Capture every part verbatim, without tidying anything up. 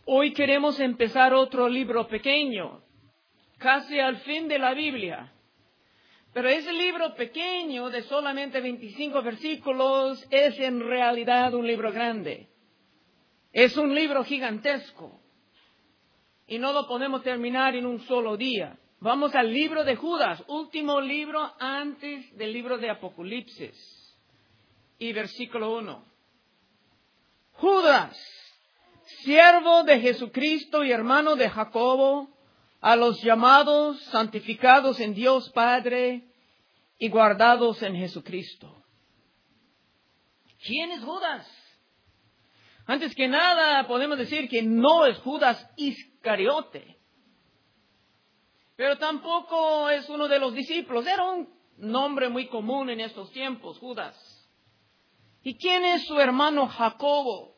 Hoy queremos empezar otro libro pequeño, casi al fin de la Biblia. Pero ese libro pequeño de solamente veinticinco versículos es en realidad un libro grande. Es un libro gigantesco. Y no lo podemos terminar en un solo día. Vamos al libro de Judas, último libro antes del libro de Apocalipsis. Y versículo uno. Judas, siervo de Jesucristo y hermano de Jacobo, a los llamados, santificados en Dios Padre y guardados en Jesucristo. ¿Quién es Judas? Antes que nada, podemos decir que no es Judas Iscariote. Pero tampoco es uno de los discípulos. Era un nombre muy común en estos tiempos, Judas. ¿Y quién es su hermano Jacobo?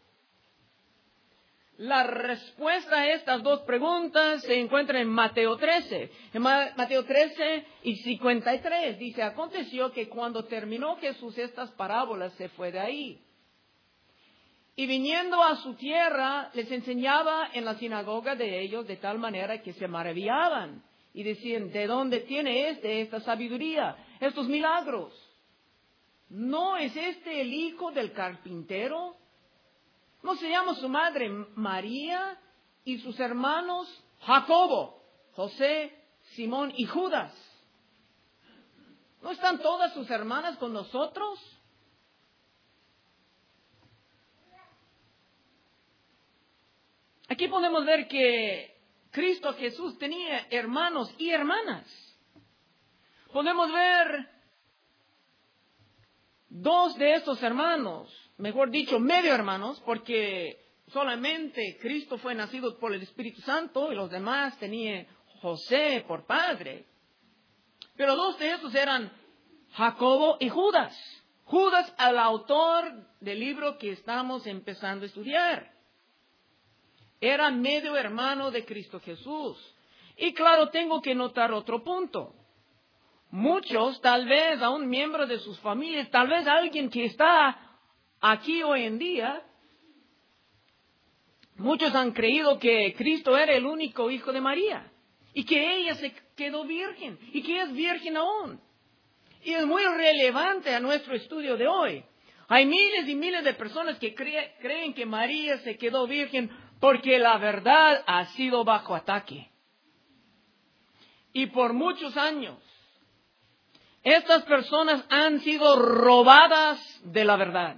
La respuesta a estas dos preguntas se encuentra en Mateo trece. En Mateo trece y cincuenta y tres dice, aconteció que cuando terminó Jesús estas parábolas se fue de ahí. Y viniendo a su tierra, les enseñaba en la sinagoga de ellos de tal manera que se maravillaban. Y decían, ¿de dónde tiene este esta sabiduría, estos milagros? ¿No es este el hijo del carpintero? ¿No se llama su madre María y sus hermanos Jacobo, José, Simón y Judas? ¿No están todas sus hermanas con nosotros? Aquí podemos ver que Cristo Jesús tenía hermanos y hermanas. Podemos ver dos de estos hermanos, mejor dicho, medio hermanos, porque solamente Cristo fue nacido por el Espíritu Santo y los demás tenía José por padre. Pero dos de estos eran Jacobo y Judas. Judas, el autor del libro que estamos empezando a estudiar. Era medio hermano de Cristo Jesús. Y claro, tengo que notar otro punto. Muchos, tal vez a un miembro de sus familias, tal vez a alguien que está aquí hoy en día, muchos han creído que Cristo era el único hijo de María y que ella se quedó virgen y que es virgen aún. Y es muy relevante a nuestro estudio de hoy. Hay miles y miles de personas que cree, creen que María se quedó virgen porque la verdad ha sido bajo ataque. Y por muchos años, estas personas han sido robadas de la verdad.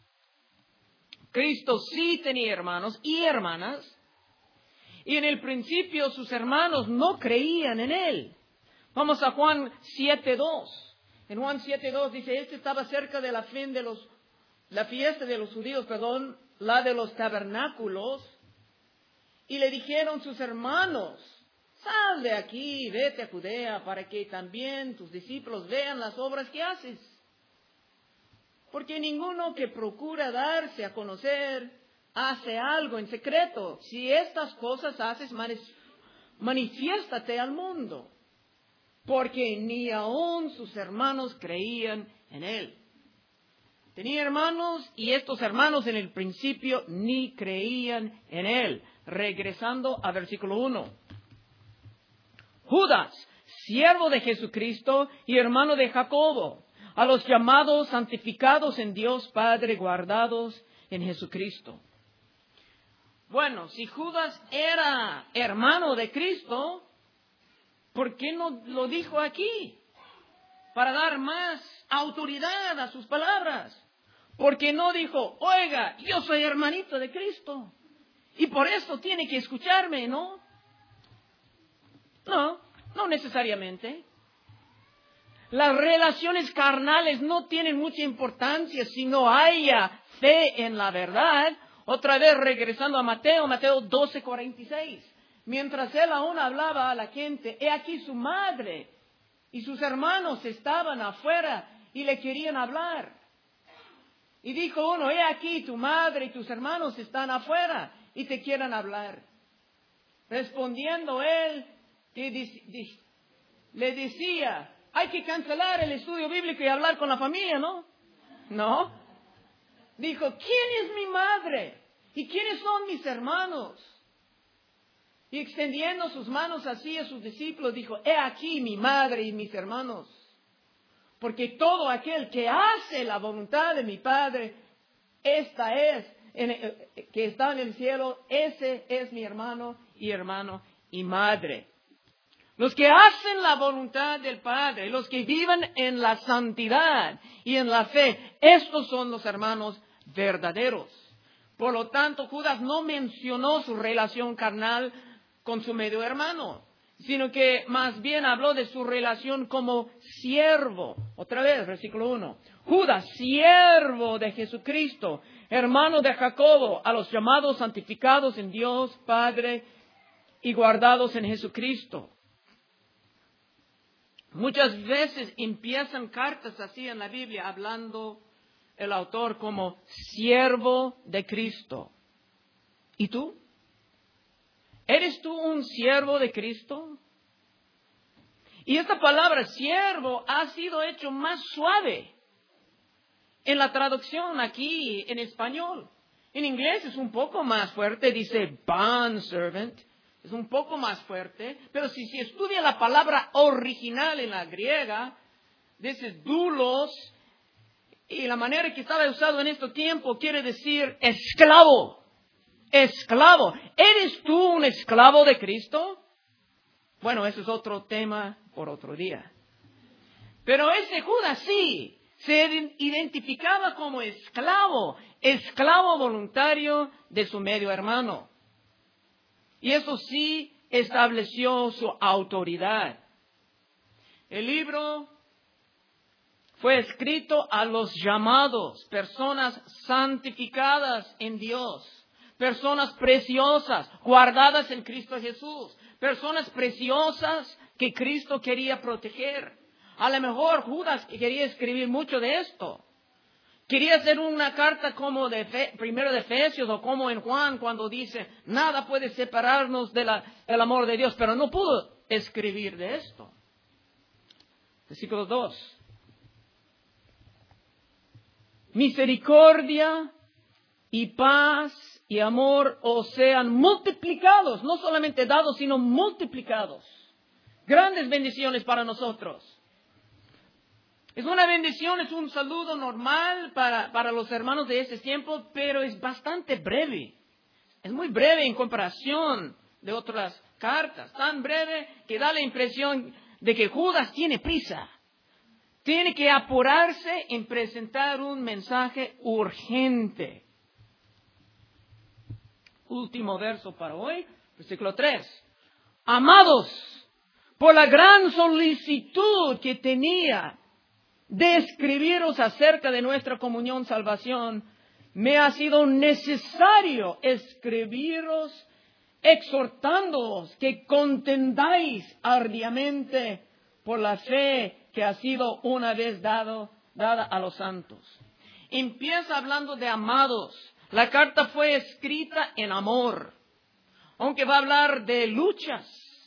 Cristo sí tenía hermanos y hermanas, y en el principio sus hermanos no creían en Él. Vamos a Juan siete dos. En Juan siete dos dice, este estaba cerca de la fin de los, la fiesta de los judíos, perdón, la de los tabernáculos, y le dijeron sus hermanos, sal de aquí, vete a Judea, para que también tus discípulos vean las obras que haces. Porque ninguno que procura darse a conocer hace algo en secreto. Si estas cosas haces, manifiéstate al mundo. Porque ni aun sus hermanos creían en él. Tenía hermanos y estos hermanos en el principio ni creían en él. Regresando a versículo uno. Judas, siervo de Jesucristo y hermano de Jacobo, a los llamados, santificados en Dios Padre, guardados en Jesucristo. Bueno, si Judas era hermano de Cristo, ¿por qué no lo dijo aquí? Para dar más autoridad a sus palabras. Porque no dijo, oiga, yo soy hermanito de Cristo. Y por eso tiene que escucharme, ¿no? No, no necesariamente. Las relaciones carnales no tienen mucha importancia si no haya fe en la verdad. Otra vez regresando a Mateo, Mateo doce cuarenta y seis. Mientras él aún hablaba a la gente, he aquí su madre y sus hermanos estaban afuera y le querían hablar. Y dijo uno, he aquí tu madre y tus hermanos están afuera y te quieren hablar. Respondiendo él, le decía, hay que cancelar el estudio bíblico y hablar con la familia, ¿no? No. Dijo, ¿quién es mi madre? ¿Y quiénes son mis hermanos? Y extendiendo sus manos así a sus discípulos, dijo, he aquí mi madre y mis hermanos. Porque todo aquel que hace la voluntad de mi Padre, esta es, en, que está en el cielo, ese es mi hermano y hermano y madre. Los que hacen la voluntad del Padre, los que viven en la santidad y en la fe, estos son los hermanos verdaderos. Por lo tanto, Judas no mencionó su relación carnal con su medio hermano, sino que más bien habló de su relación como siervo. Otra vez, versículo uno. Judas, siervo de Jesucristo, hermano de Jacobo, a los llamados santificados en Dios Padre y guardados en Jesucristo. Muchas veces empiezan cartas así en la Biblia hablando el autor como siervo de Cristo. ¿Y tú? ¿Eres tú un siervo de Cristo? Y esta palabra siervo ha sido hecho más suave en la traducción aquí en español. En inglés es un poco más fuerte, dice bondservant. Es un poco más fuerte, pero si se estudia la palabra original en la griega, dice doulos, y la manera que estaba usado en este tiempo quiere decir esclavo. Esclavo. ¿Eres tú un esclavo de Cristo? Bueno, eso es otro tema por otro día. Pero ese Judas sí, se identificaba como esclavo, esclavo voluntario de su medio hermano. Y eso sí estableció su autoridad. El libro fue escrito a los llamados, personas santificadas en Dios, personas preciosas, guardadas en Cristo Jesús, personas preciosas que Cristo quería proteger. A lo mejor Judas quería escribir mucho de esto. Quería hacer una carta como de Fe, primero de Efesios o como en Juan cuando dice, nada puede separarnos de la, del amor de Dios, pero no pudo escribir de esto. Versículo dos. Misericordia y paz y amor os sean multiplicados, no solamente dados, sino multiplicados. Grandes bendiciones para nosotros. Es una bendición, es un saludo normal para, para los hermanos de ese tiempo, pero es bastante breve. Es muy breve en comparación de otras cartas. Tan breve que da la impresión de que Judas tiene prisa. Tiene que apurarse en presentar un mensaje urgente. Último verso para hoy, versículo tres. Amados, por la gran solicitud que tenía de escribiros acerca de nuestra comunión salvación, me ha sido necesario escribiros exhortándoos que contendáis ardiamente por la fe que ha sido una vez dado, dada a los santos. Empieza hablando de amados. La carta fue escrita en amor, aunque va a hablar de luchas.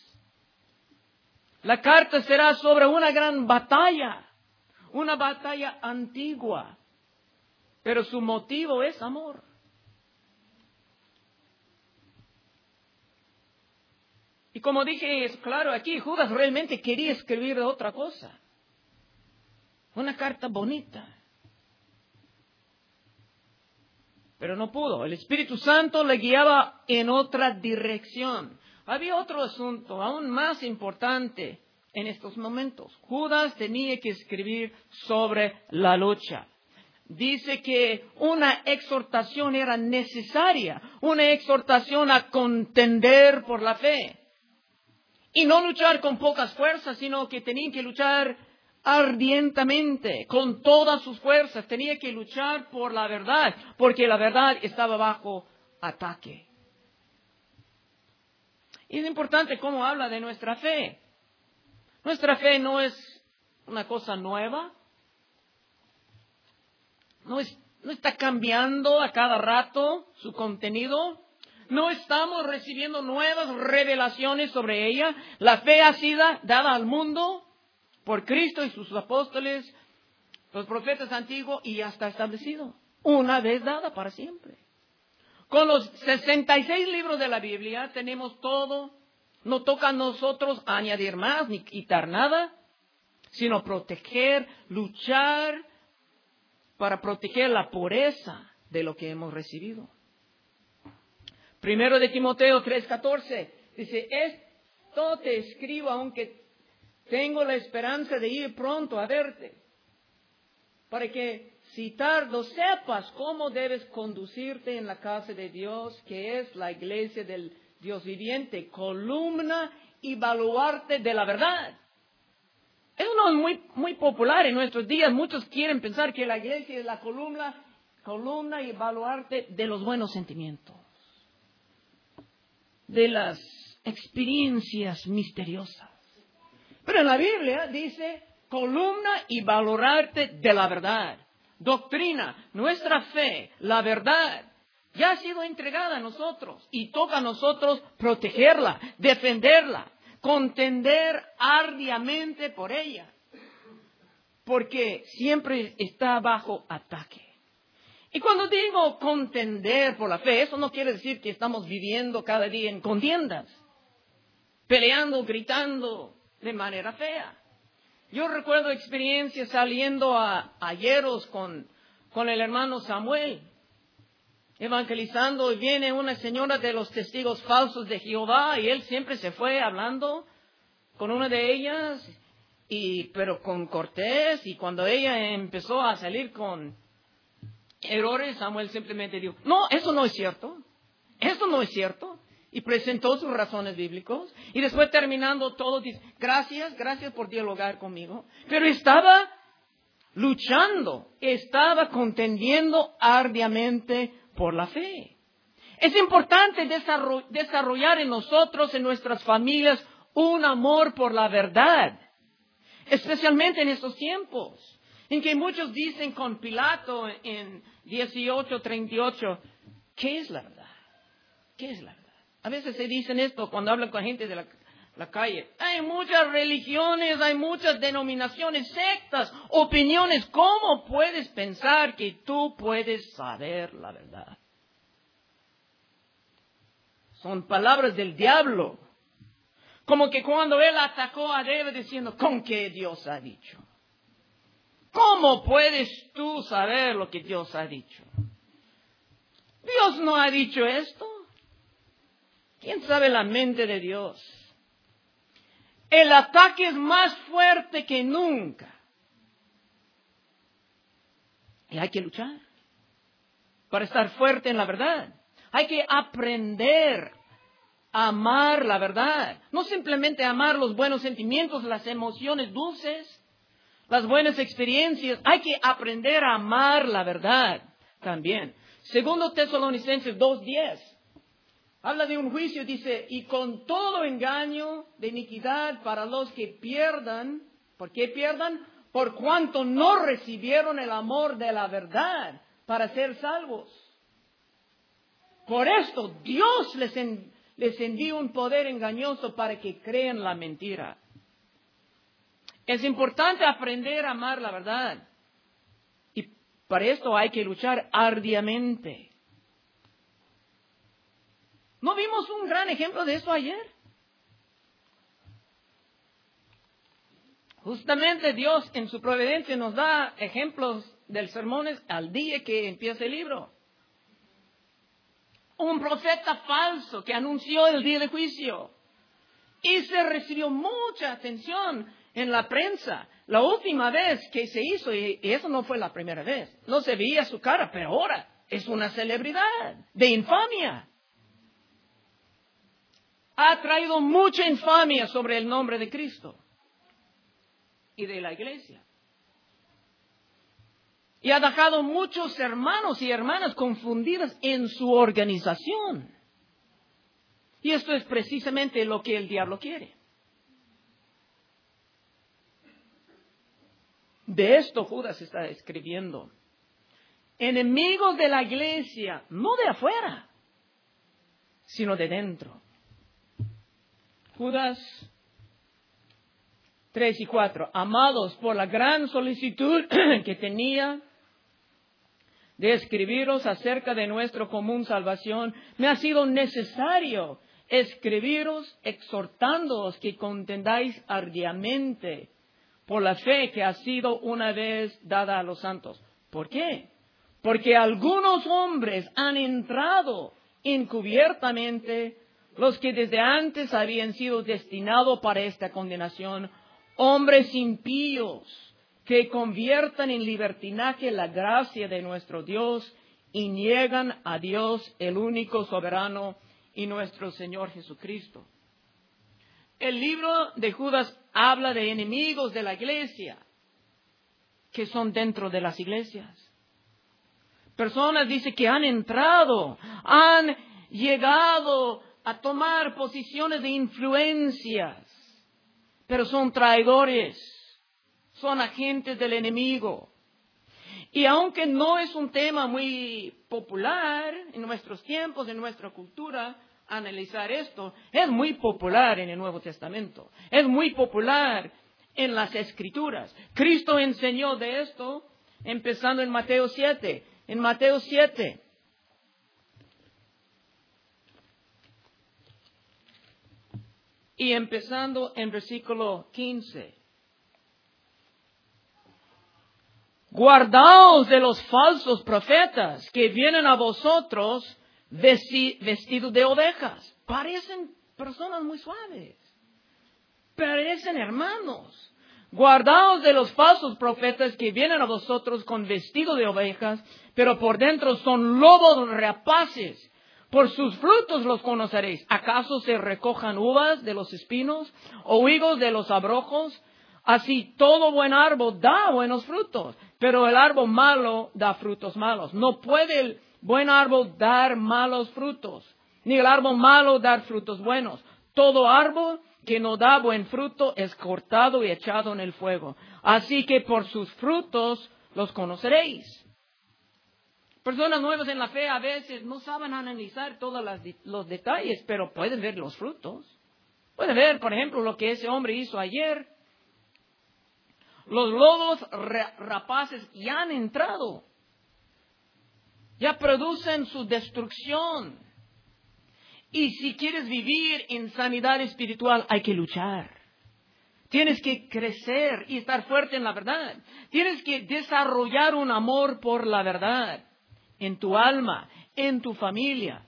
La carta será sobre una gran batalla. Una batalla antigua, pero su motivo es amor. Y como dije, es claro aquí, Judas realmente quería escribir de otra cosa. Una carta bonita. Pero no pudo. El Espíritu Santo le guiaba en otra dirección. Había otro asunto aún más importante en estos momentos. Judas tenía que escribir sobre la lucha. Dice que una exhortación era necesaria, una exhortación a contender por la fe. Y no luchar con pocas fuerzas, sino que tenían que luchar ardientemente, con todas sus fuerzas. Tenía que luchar por la verdad, porque la verdad estaba bajo ataque. Y es importante cómo habla de nuestra fe. Nuestra fe no es una cosa nueva. No, es, no está cambiando a cada rato su contenido. No estamos recibiendo nuevas revelaciones sobre ella. La fe ha sido dada al mundo por Cristo y sus apóstoles, los profetas antiguos, y ya está establecido. Una vez dada para siempre. Con los sesenta y seis libros de la Biblia tenemos todo. No toca a nosotros añadir más ni quitar nada, sino proteger, luchar para proteger la pureza de lo que hemos recibido. Primero de Timoteo tres catorce dice, esto te escribo aunque tengo la esperanza de ir pronto a verte, para que si tardo sepas cómo debes conducirte en la casa de Dios, que es la iglesia del Dios viviente, columna y baluarte de la verdad. Eso no es muy, muy popular en nuestros días. Muchos quieren pensar que la iglesia es la columna, columna y baluarte de los buenos sentimientos, de las experiencias misteriosas. Pero en la Biblia dice columna y baluarte de la verdad. Doctrina, nuestra fe, la verdad, ya ha sido entregada a nosotros y toca a nosotros protegerla, defenderla, contender arduamente por ella, porque siempre está bajo ataque. Y cuando digo contender por la fe, eso no quiere decir que estamos viviendo cada día en contiendas, peleando, gritando de manera fea. Yo recuerdo experiencias saliendo a, a hieros con, con el hermano Samuel, evangelizando, y viene una señora de los testigos falsos de Jehová, y él siempre se fue hablando con una de ellas, y pero con cortés, y cuando ella empezó a salir con errores, Samuel simplemente dijo, no, eso no es cierto, eso no es cierto, y presentó sus razones bíblicos, y después terminando todo, dice, gracias, gracias por dialogar conmigo, pero estaba luchando, estaba contendiendo arduamente por la fe. Es importante desarrollar en nosotros, en nuestras familias, un amor por la verdad, especialmente en estos tiempos, en que muchos dicen con Pilato en dieciocho treinta y ocho, ¿qué es la verdad? ¿Qué es la verdad? A veces se dicen esto cuando hablan con gente de la, la calle. Hay muchas religiones, hay muchas denominaciones, sectas, opiniones. ¿Cómo puedes pensar que tú puedes saber la verdad? Son palabras del diablo. Como que cuando él atacó a Eva diciendo, ¿con qué Dios ha dicho? ¿Cómo puedes tú saber lo que Dios ha dicho? Dios no ha dicho esto. ¿Quién sabe la mente de Dios? El ataque es más fuerte que nunca. Y hay que luchar para estar fuerte en la verdad. Hay que aprender a amar la verdad. No simplemente amar los buenos sentimientos, las emociones dulces, las buenas experiencias. Hay que aprender a amar la verdad también. Segundo Tesalonicenses dos diez. Habla de un juicio, dice, y con todo engaño de iniquidad para los que pierdan. ¿Por qué pierdan? Por cuanto no recibieron el amor de la verdad para ser salvos. Por esto Dios les, en, les envió un poder engañoso para que crean la mentira. Es importante aprender a amar la verdad. Y para esto hay que luchar arduamente. ¿No vimos un gran ejemplo de eso ayer? Justamente Dios en su providencia nos da ejemplos de sermones al día que empieza el libro. Un profeta falso que anunció el día de juicio. Y se recibió mucha atención en la prensa. La última vez que se hizo, y eso no fue la primera vez, no se veía su cara, pero ahora es una celebridad de infamia. Ha traído mucha infamia sobre el nombre de Cristo y de la iglesia. Y ha dejado muchos hermanos y hermanas confundidas en su organización. Y esto es precisamente lo que el diablo quiere. De esto Judas está escribiendo. Enemigos de la iglesia, no de afuera, sino de dentro. Judas tres y cuatro. Amados, por la gran solicitud que tenía de escribiros acerca de nuestra común salvación, me ha sido necesario escribiros exhortándoos que contendáis ardiamente por la fe que ha sido una vez dada a los santos. ¿Por qué? Porque algunos hombres han entrado encubiertamente, los que desde antes habían sido destinados para esta condenación, hombres impíos que conviertan en libertinaje la gracia de nuestro Dios y niegan a Dios, el único soberano, y nuestro Señor Jesucristo. El libro de Judas habla de enemigos de la iglesia que son dentro de las iglesias. Personas, dice, que han entrado, han llegado a tomar posiciones de influencias, pero son traidores, son agentes del enemigo. Y aunque no es un tema muy popular en nuestros tiempos, en nuestra cultura, analizar esto, es muy popular en el Nuevo Testamento, es muy popular en las Escrituras. Cristo enseñó de esto empezando en Mateo siete. En Mateo siete, y empezando en versículo quince. Guardaos de los falsos profetas que vienen a vosotros vestidos de ovejas. Parecen personas muy suaves. Parecen hermanos. Guardaos de los falsos profetas que vienen a vosotros con vestido de ovejas, pero por dentro son lobos rapaces. Por sus frutos los conoceréis. ¿Acaso se recojan uvas de los espinos o higos de los abrojos? Así todo buen árbol da buenos frutos, pero el árbol malo da frutos malos. No puede el buen árbol dar malos frutos, ni el árbol malo dar frutos buenos. Todo árbol que no da buen fruto es cortado y echado en el fuego. Así que por sus frutos los conoceréis. Personas nuevas en la fe a veces no saben analizar todos los detalles, pero pueden ver los frutos. Pueden ver, por ejemplo, lo que ese hombre hizo ayer. Los lobos rapaces ya han entrado. Ya producen su destrucción. Y si quieres vivir en sanidad espiritual, hay que luchar. Tienes que crecer y estar fuerte en la verdad. Tienes que desarrollar un amor por la verdad en tu alma, en tu familia.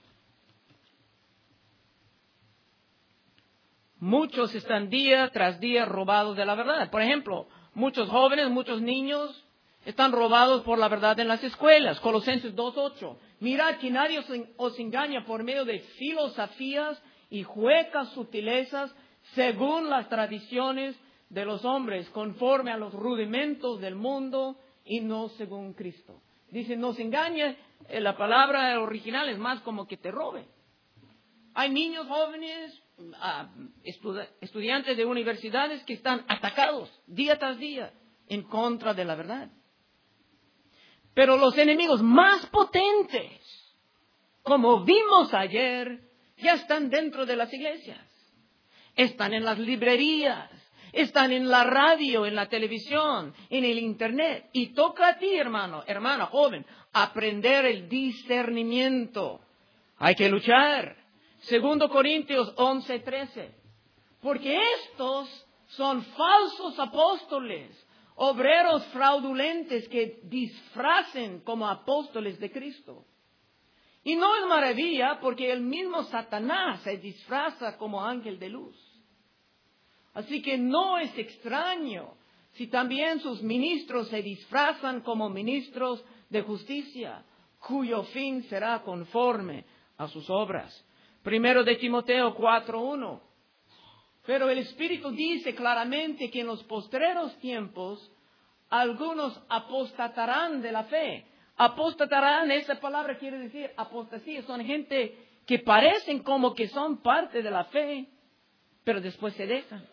Muchos están día tras día robados de la verdad. Por ejemplo, muchos jóvenes, muchos niños están robados por la verdad en las escuelas. Colosenses dos ocho. Mirad que nadie os, os engaña por medio de filosofías y huecas sutilezas según las tradiciones de los hombres, conforme a los rudimentos del mundo y no según Cristo. Dice, no se engaña, eh, la palabra original es más como que te robe. Hay niños jóvenes, uh, estu- estudiantes de universidades que están atacados día tras día en contra de la verdad. Pero los enemigos más potentes, como vimos ayer, ya están dentro de las iglesias. Están en las librerías, están en la radio, en la televisión, en el internet. Y toca a ti, hermano, hermana, joven, aprender el discernimiento. Hay que luchar. Segundo Corintios once trece. Porque estos son falsos apóstoles, obreros fraudulentes que disfracen como apóstoles de Cristo. Y no es maravilla porque el mismo Satanás se disfraza como ángel de luz. Así que no es extraño si también sus ministros se disfrazan como ministros de justicia, cuyo fin será conforme a sus obras. Primero de Timoteo cuatro uno. Pero el Espíritu dice claramente que en los postreros tiempos algunos apostatarán de la fe. Apostatarán, esa palabra quiere decir apostasía. Son gente que parecen como que son parte de la fe, pero después se dejan.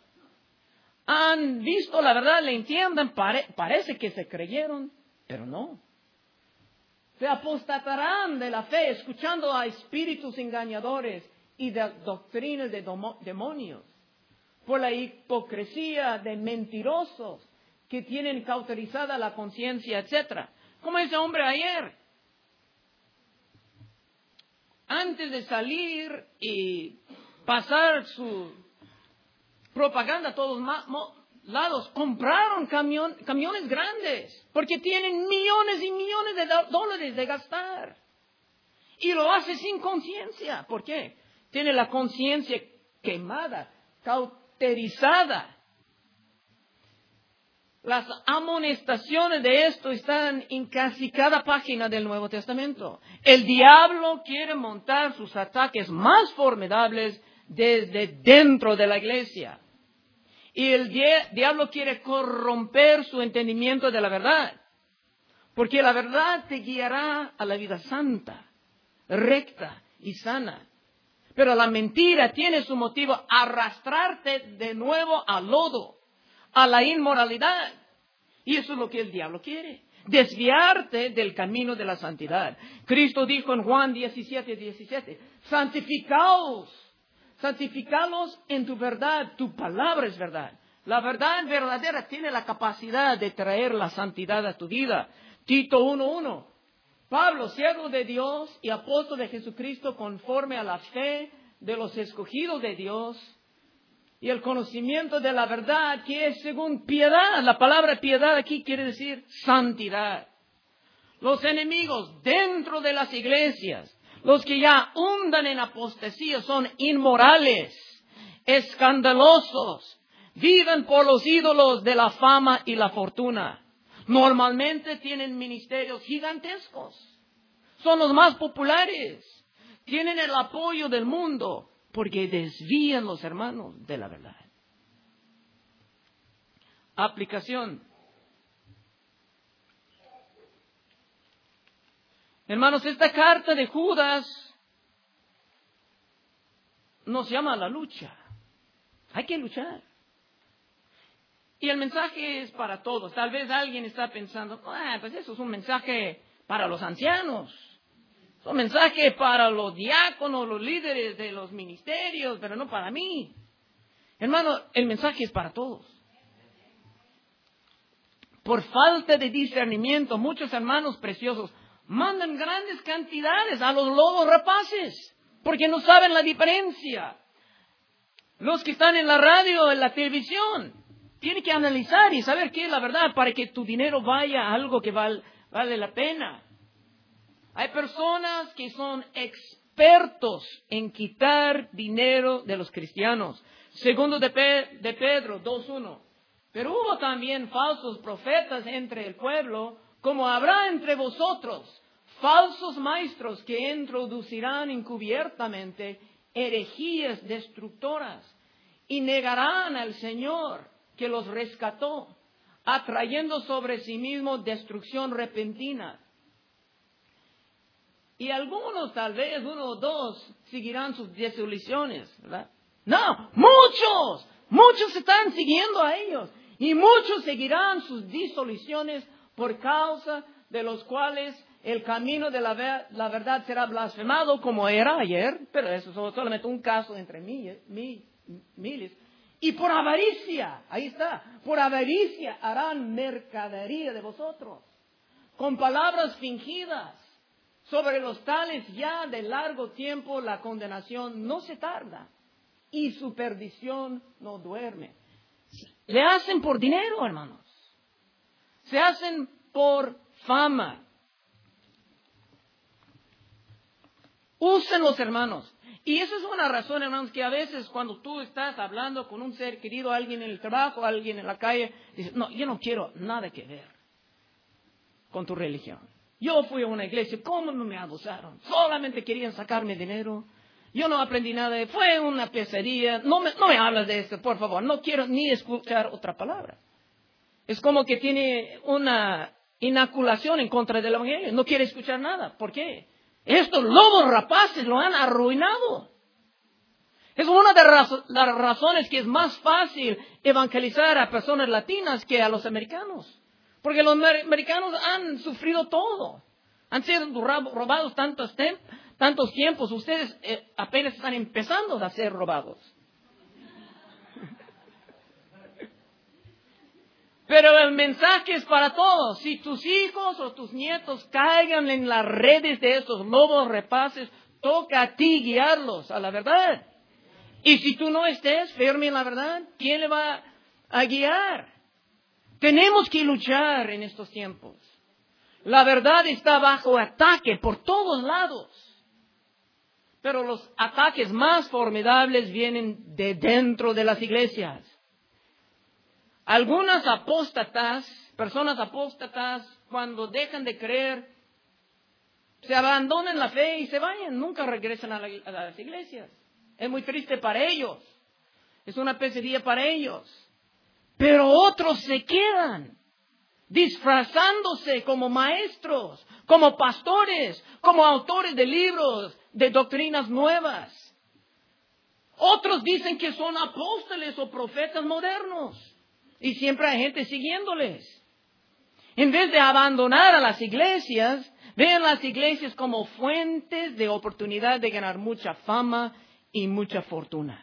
Han visto la verdad, la entienden, pare, parece que se creyeron, pero no. Se apostatarán de la fe, escuchando a espíritus engañadores y de doctrinas de domo, demonios, por la hipocresía de mentirosos que tienen cauterizada la conciencia, etcétera. Como ese hombre ayer, antes de salir y pasar su propaganda a todos lados, compraron camión, camiones grandes, porque tienen millones y millones de dólares de gastar. Y lo hace sin conciencia. ¿Por qué? Tiene la conciencia quemada, cauterizada. Las amonestaciones de esto están en casi cada página del Nuevo Testamento. El diablo quiere montar sus ataques más formidables desde dentro de la iglesia. Y el diablo quiere corromper su entendimiento de la verdad. Porque la verdad te guiará a la vida santa, recta y sana. Pero la mentira tiene su motivo arrastrarte de nuevo al lodo, a la inmoralidad. Y eso es lo que el diablo quiere. Desviarte del camino de la santidad. Cristo dijo en Juan diecisiete, diecisiete, santificaos. Santificalos en tu verdad, tu palabra es verdad. La verdad verdadera tiene la capacidad de traer la santidad a tu vida. Tito uno uno. Pablo, siervo de Dios y apóstol de Jesucristo, conforme a la fe de los escogidos de Dios y el conocimiento de la verdad, que es según piedad. La palabra piedad aquí quiere decir santidad. Los enemigos dentro de las iglesias, los que ya hundan en apostasía, son inmorales, escandalosos, viven por los ídolos de la fama y la fortuna. Normalmente tienen ministerios gigantescos, son los más populares, tienen el apoyo del mundo, porque desvían los hermanos de la verdad. Aplicación. Hermanos, esta carta de Judas nos llama a la lucha. Hay que luchar. Y el mensaje es para todos. Tal vez alguien está pensando, ah, pues eso es un mensaje para los ancianos. Es un mensaje para los diáconos, los líderes de los ministerios, pero no para mí. Hermano, el mensaje es para todos. Por falta de discernimiento, muchos hermanos preciosos mandan grandes cantidades a los lobos rapaces, porque no saben la diferencia. Los que están en la radio, en la televisión, tienen que analizar y saber qué es la verdad para que tu dinero vaya a algo que val, vale la pena. Hay personas que son expertos en quitar dinero de los cristianos. Segundo de, Pe- de Pedro dos uno. Pero hubo también falsos profetas entre el pueblo, como habrá entre vosotros falsos maestros que introducirán encubiertamente herejías destructoras y negarán al Señor que los rescató, atrayendo sobre sí mismo destrucción repentina. Y algunos, tal vez uno o dos, seguirán sus desilusiones, ¿verdad? No, muchos, muchos están siguiendo a ellos. Y muchos seguirán sus disoluciones por causa de los cuales el camino de la, ver, la verdad será blasfemado, como era ayer, pero eso es solamente un caso entre miles. Mil, miles. Y por avaricia, ahí está, por avaricia harán mercadería de vosotros, con palabras fingidas. Sobre los tales ya de largo tiempo la condenación no se tarda y su perdición no duerme. Le hacen por dinero, hermanos. Se hacen por fama. Usen los hermanos. Y esa es una razón, hermanos, que a veces cuando tú estás hablando con un ser querido, alguien en el trabajo, alguien en la calle, dices, no, yo no quiero nada que ver con tu religión. Yo fui a una iglesia, ¿cómo no me abusaron? Solamente querían sacarme dinero. Yo no aprendí nada, fue una pesadilla. No me, no me hablas de esto, por favor. No quiero ni escuchar otra palabra. Es como que tiene una inoculación en contra del evangelio. No quiere escuchar nada. ¿Por qué? Estos lobos rapaces lo han arruinado. Es una de raz- las razones que es más fácil evangelizar a personas latinas que a los americanos. Porque los americanos han sufrido todo. Han sido robados tantos, tem- tantos tiempos. Ustedes eh, apenas están empezando a ser robados. Pero el mensaje es para todos. Si tus hijos o tus nietos caigan en las redes de esos lobos rapaces, Toca a ti guiarlos a la verdad. Y si tú no estés firme en la verdad, ¿quién le va a guiar? Tenemos que luchar en estos tiempos. La verdad está bajo ataque por todos lados. Pero los ataques más formidables vienen de dentro de las iglesias. Algunas apóstatas, personas apóstatas, cuando dejan de creer, se abandonan la fe y se vayan, nunca regresan a, la, a las iglesias. Es muy triste para ellos. Es una pesadilla para ellos. Pero otros se quedan, disfrazándose como maestros, como pastores, como autores de libros, de doctrinas nuevas. Otros dicen que son apóstoles o profetas modernos. Y siempre hay gente siguiéndoles. En vez de abandonar a las iglesias, vean las iglesias como fuentes de oportunidad de ganar mucha fama y mucha fortuna.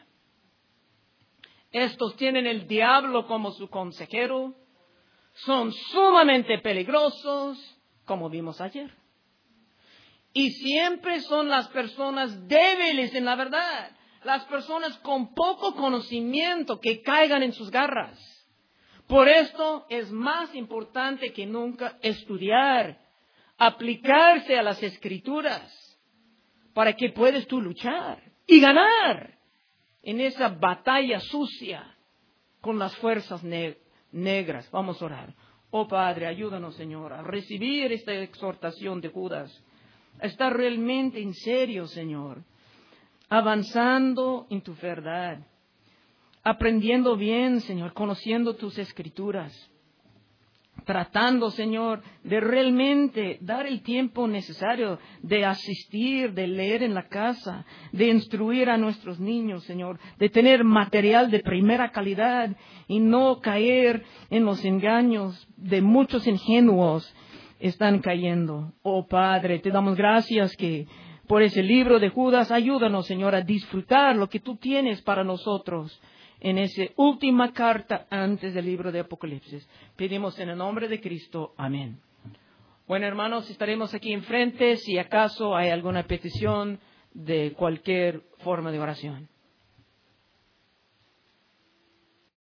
Estos tienen el diablo como su consejero. Son sumamente peligrosos, como vimos ayer. Y siempre son las personas débiles en la verdad. Las personas con poco conocimiento que caigan en sus garras. Por esto es más importante que nunca estudiar, aplicarse a las Escrituras, para que puedas tú luchar y ganar en esa batalla sucia con las fuerzas ne- negras. Vamos a orar. Oh Padre, ayúdanos, Señor, a recibir esta exhortación de Judas, a estar realmente en serio, Señor, avanzando en tu verdad, aprendiendo bien, Señor, conociendo tus Escrituras, tratando, Señor, de realmente dar el tiempo necesario de asistir, de leer en la casa, de instruir a nuestros niños, Señor, de tener material de primera calidad y no caer en los engaños de muchos ingenuos están cayendo. Oh Padre, te damos gracias que por ese libro de Judas, ayúdanos, Señor, a disfrutar lo que tú tienes para nosotros en esa última carta antes del libro de Apocalipsis. Pedimos en el nombre de Cristo. Amén. Bueno, hermanos, estaremos aquí enfrente si acaso hay alguna petición de cualquier forma de oración.